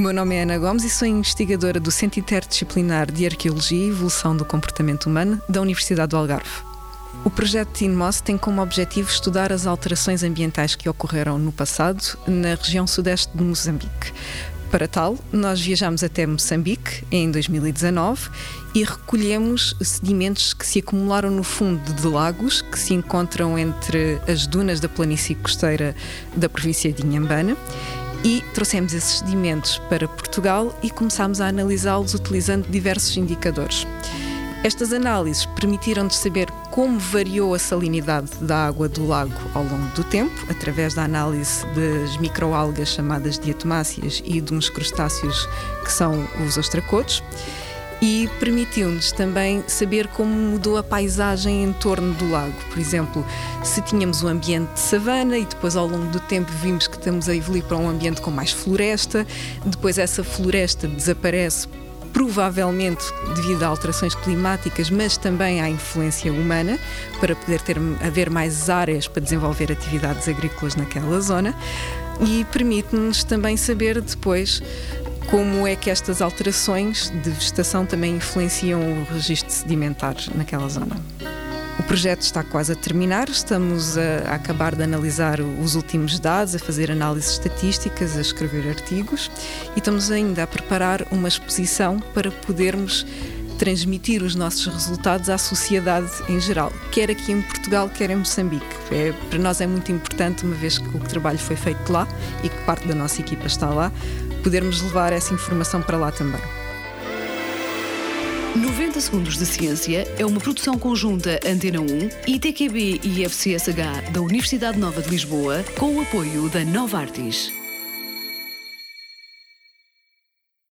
meu nome é Ana Gomes e sou investigadora do Centro Interdisciplinar de Arqueologia e Evolução do Comportamento Humano da Universidade do Algarve. O projeto INMOS tem como objetivo estudar as alterações ambientais que ocorreram no passado na região sudeste de Moçambique. Para tal, nós viajamos até Moçambique em 2019 e recolhemos sedimentos que se acumularam no fundo de lagos que se encontram entre as dunas da planície costeira da província de Inhambane e trouxemos esses sedimentos para Portugal e começámos a analisá-los utilizando diversos indicadores. Estas análises permitiram-nos saber como variou a salinidade da água do lago ao longo do tempo, através da análise das microalgas chamadas diatomáceas e de uns crustáceos que são os ostracotos, e permitiu-nos também saber como mudou a paisagem em torno do lago. Por exemplo, se tínhamos um ambiente de savana e depois ao longo do tempo vimos que estamos a evoluir para um ambiente com mais floresta, depois essa floresta desaparece provavelmente devido a alterações climáticas, mas também à influência humana, para poder haver mais áreas para desenvolver atividades agrícolas naquela zona, e permite-nos também saber depois como é que estas alterações de vegetação também influenciam o registro sedimentar naquela zona. O projeto está quase a terminar, estamos a acabar de analisar os últimos dados, a fazer análises estatísticas, a escrever artigos e estamos ainda a preparar uma exposição para podermos transmitir os nossos resultados à sociedade em geral, quer aqui em Portugal, quer em Moçambique. Para nós é muito importante, uma vez que o trabalho foi feito lá e que parte da nossa equipa está lá, podermos levar essa informação para lá também. 90 Segundos de Ciência é uma produção conjunta Antena 1, ITQB e FCSH da Universidade Nova de Lisboa, com o apoio da Novartis.